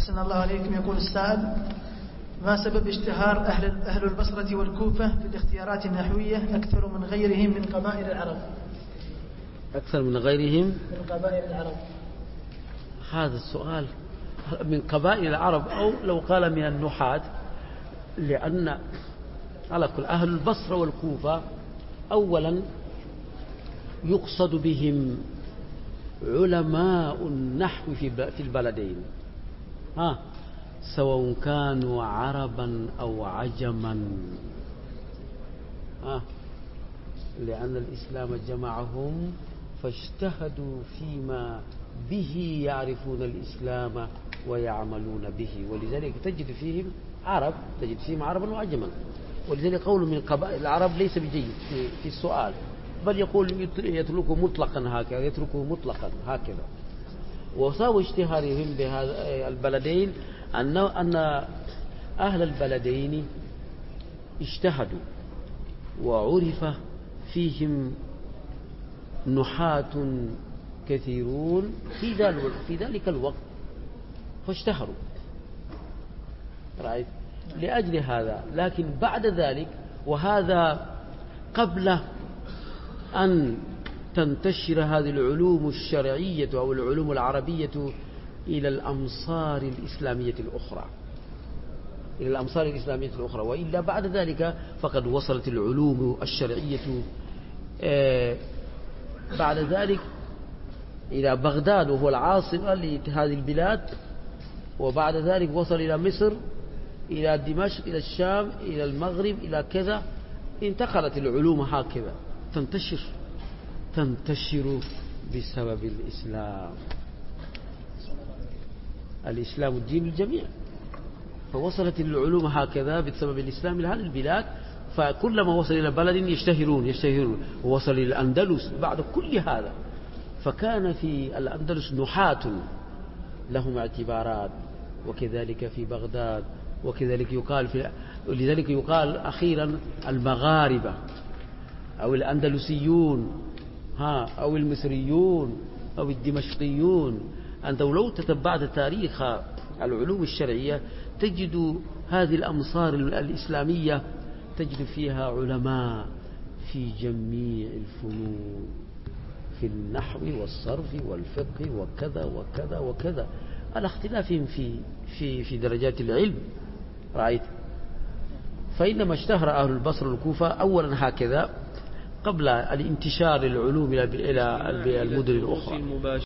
أحسن الله عليكم. يقول السائل: ما سبب اشتهار أهل البصرة والكوفة في الاختيارات النحوية أكثر من غيرهم من قبائل العرب؟ أكثر من غيرهم من قبائل العرب. هذا السؤال من قبائل العرب أو لو قال من النحاة، لأن على كل أهل البصرة والكوفة أولا يقصد بهم علماء النحو في البلدين، سواء كانوا عربا أو عجما، لأن الإسلام جمعهم فاجتهدوا فيما به يعرفون الإسلام ويعملون به، ولذلك تجد فيهم عربا وعجما. ولذلك قول من قبائل العرب ليس بجيد في السؤال، بل يقول يتركه مطلقا هكذا. وسبب اشتهارهم بهذا البلدين أن أهل البلدين اجتهدوا وعرف فيهم نحاة كثيرون في ذلك الوقت فاشتهروا، رأيت لأجل هذا. لكن بعد ذلك، وهذا قبل أن تنتشر هذه العلوم الشرعية أو العلوم العربية إلى الأمصار الإسلامية الأخرى، وإلا بعد ذلك فقد وصلت العلوم الشرعية بعد ذلك إلى بغداد وهو العاصمة لهذه البلاد، وبعد ذلك وصل إلى مصر، إلى دمشق، إلى الشام، إلى المغرب، إلى كذا. انتقلت العلوم هكذا تنتشر بسبب الإسلام الدين الجميع، فوصلت العلوم هكذا بسبب الإسلام إلى هذه البلاد، فكلما وصل إلى بلد يشتهرون. ووصل إلى الأندلس بعد كل هذا، فكان في الأندلس نحاة لهم اعتبارات، وكذلك في بغداد، وكذلك لذلك يقال أخيرا المغاربة أو الأندلسيون أو المصريون أو الدمشقيون. أنت لو تتبعت تاريخ العلوم الشرعية تجد هذه الأمصار الإسلامية تجد فيها علماء في جميع الفنون، في النحو والصرف والفقه وكذا وكذا وكذا، على اختلافهم في درجات العلم، رأيت. فإنما اشتهر أهل البصر والكوفة أولا هكذا قبل الانتشار العلوم إلى المدن الأخرى.